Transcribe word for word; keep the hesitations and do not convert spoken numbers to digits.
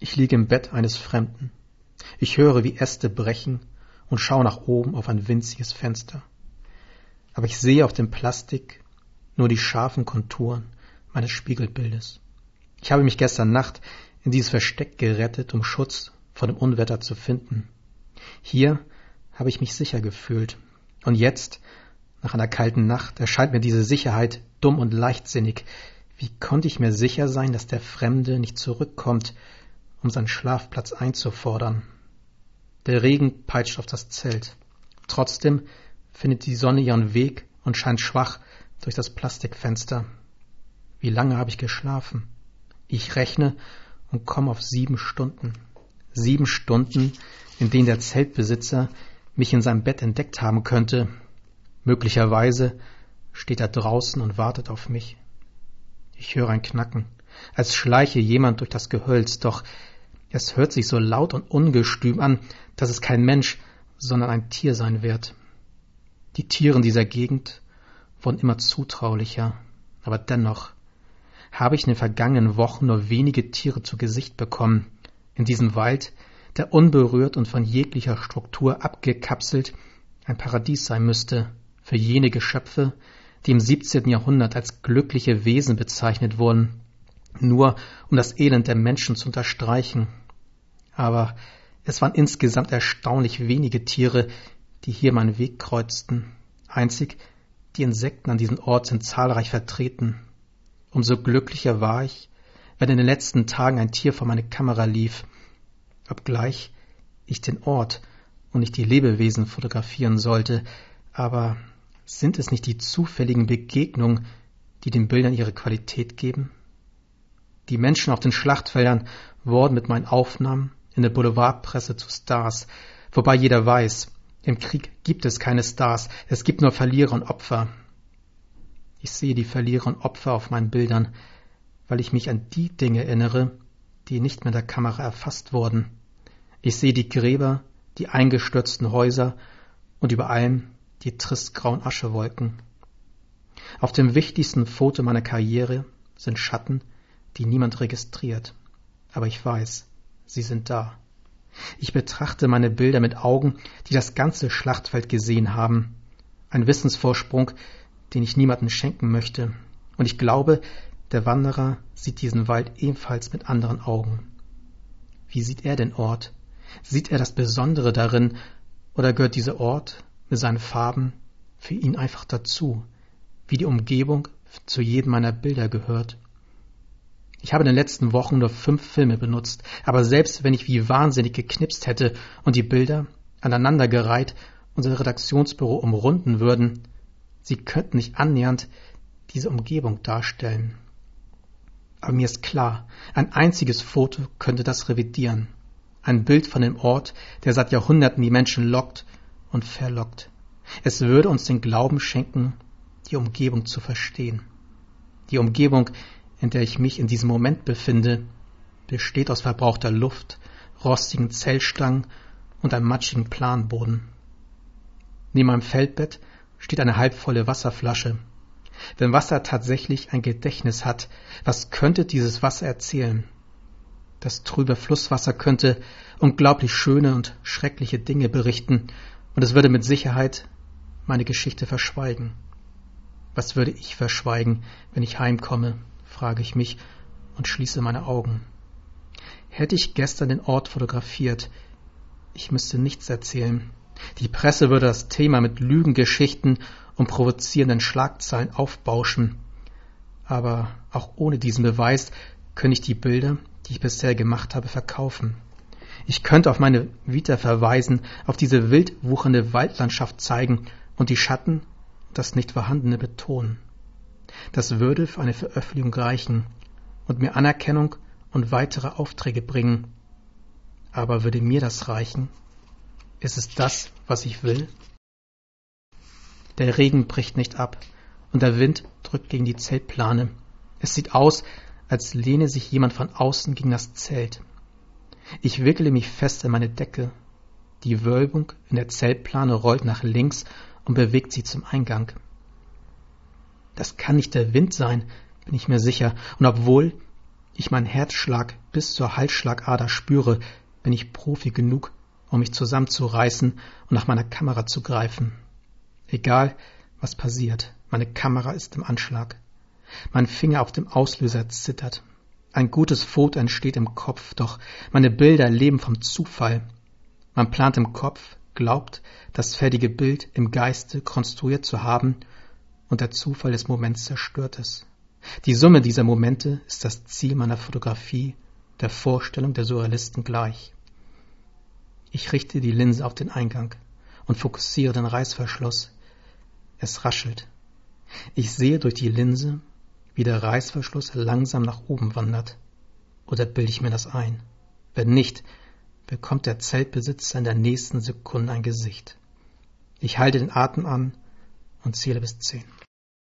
Ich liege im Bett eines Fremden. Ich höre, wie Äste brechen und schaue nach oben auf ein winziges Fenster. Aber ich sehe auf dem Plastik nur die scharfen Konturen meines Spiegelbildes. Ich habe mich gestern Nacht in dieses Versteck gerettet, um Schutz vor dem Unwetter zu finden. Hier habe ich mich sicher gefühlt. Und jetzt, nach einer kalten Nacht, erscheint mir diese Sicherheit dumm und leichtsinnig. Wie konnte ich mir sicher sein, dass der Fremde nicht zurückkommt, um seinen Schlafplatz einzufordern? Der Regen peitscht auf das Zelt. Trotzdem findet die Sonne ihren Weg und scheint schwach durch das Plastikfenster. Wie lange habe ich geschlafen? Ich rechne und komme auf sieben Stunden. Sieben Stunden, in denen der Zeltbesitzer mich in seinem Bett entdeckt haben könnte. Möglicherweise steht er draußen und wartet auf mich. Ich höre ein Knacken, als schleiche jemand durch das Gehölz, doch es hört sich so laut und ungestüm an, dass es kein Mensch, sondern ein Tier sein wird. Die Tiere in dieser Gegend wurden immer zutraulicher, aber dennoch habe ich in den vergangenen Wochen nur wenige Tiere zu Gesicht bekommen. In diesem Wald, der unberührt und von jeglicher Struktur abgekapselt ein Paradies sein müsste für jene Geschöpfe, die im siebzehnten Jahrhundert als glückliche Wesen bezeichnet wurden, nur um das Elend der Menschen zu unterstreichen. Aber es waren insgesamt erstaunlich wenige Tiere, die hier meinen Weg kreuzten. Einzig die Insekten an diesem Ort sind zahlreich vertreten. Umso glücklicher war ich, wenn in den letzten Tagen ein Tier vor meine Kamera lief, obgleich ich den Ort und nicht die Lebewesen fotografieren sollte. Aber sind es nicht die zufälligen Begegnungen, die den Bildern ihre Qualität geben? Die Menschen auf den Schlachtfeldern wurden mit meinen Aufnahmen in der Boulevardpresse zu Stars, wobei jeder weiß, im Krieg gibt es keine Stars, es gibt nur Verlierer und Opfer. Ich sehe die Verlierer und Opfer auf meinen Bildern, weil ich mich an die Dinge erinnere, die nicht mit der Kamera erfasst wurden. Ich sehe die Gräber, die eingestürzten Häuser und über allem die tristgrauen Aschewolken. Auf dem wichtigsten Foto meiner Karriere sind Schatten, die niemand registriert. Aber ich weiß, sie sind da. Ich betrachte meine Bilder mit Augen, die das ganze Schlachtfeld gesehen haben. Ein Wissensvorsprung, den ich niemandem schenken möchte. Und ich glaube, der Wanderer sieht diesen Wald ebenfalls mit anderen Augen. Wie sieht er den Ort? Sieht er das Besondere darin, oder gehört dieser Ort mit seinen Farben für ihn einfach dazu, wie die Umgebung zu jedem meiner Bilder gehört? Ich habe in den letzten Wochen nur fünf Filme benutzt, aber selbst wenn ich wie wahnsinnig geknipst hätte und die Bilder aneinandergereiht unser Redaktionsbüro umrunden würden, sie könnten nicht annähernd diese Umgebung darstellen. Aber mir ist klar, ein einziges Foto könnte das revidieren. Ein Bild von dem Ort, der seit Jahrhunderten die Menschen lockt und verlockt. Es würde uns den Glauben schenken, die Umgebung zu verstehen. Die Umgebung, in der ich mich in diesem Moment befinde, besteht aus verbrauchter Luft, rostigen Zellstangen und einem matschigen Planboden. Neben meinem Feldbett steht eine halbvolle Wasserflasche. Wenn Wasser tatsächlich ein Gedächtnis hat, was könnte dieses Wasser erzählen? Das trübe Flusswasser könnte unglaublich schöne und schreckliche Dinge berichten, und es würde mit Sicherheit meine Geschichte verschweigen. Was würde ich verschweigen, wenn ich heimkomme, frage ich mich und schließe meine Augen. Hätte ich gestern den Ort fotografiert, ich müsste nichts erzählen. Die Presse würde das Thema mit Lügengeschichten und provozierenden Schlagzeilen aufbauschen. Aber auch ohne diesen Beweis könnte ich die Bilder, die ich bisher gemacht habe, verkaufen. Ich könnte auf meine Vita verweisen, auf diese wild wuchernde Waldlandschaft zeigen und die Schatten und das Nicht-Vorhandene betonen. Das würde für eine Veröffentlichung reichen und mir Anerkennung und weitere Aufträge bringen. Aber würde mir das reichen? Ist es das, was ich will? Der Regen bricht nicht ab und der Wind drückt gegen die Zeltplane. Es sieht aus, als lehne sich jemand von außen gegen das Zelt. Ich wickele mich fest in meine Decke. Die Wölbung in der Zeltplane rollt nach links und bewegt sie zum Eingang. Das kann nicht der Wind sein, bin ich mir sicher. Und obwohl ich meinen Herzschlag bis zur Halsschlagader spüre, bin ich Profi genug, um mich zusammenzureißen und nach meiner Kamera zu greifen. Egal, was passiert, meine Kamera ist im Anschlag. Mein Finger auf dem Auslöser zittert. Ein gutes Foto entsteht im Kopf, doch meine Bilder leben vom Zufall. Man plant im Kopf, glaubt, das fertige Bild im Geiste konstruiert zu haben, und der Zufall des Moments zerstört es. Die Summe dieser Momente ist das Ziel meiner Fotografie, der Vorstellung der Surrealisten gleich. Ich richte die Linse auf den Eingang und fokussiere den Reißverschluss. Es raschelt. Ich sehe durch die Linse, wie der Reißverschluss langsam nach oben wandert. Oder bilde ich mir das ein? Wenn nicht, bekommt der Zeltbesitzer in der nächsten Sekunde ein Gesicht. Ich halte den Atem an und zähle bis zehn.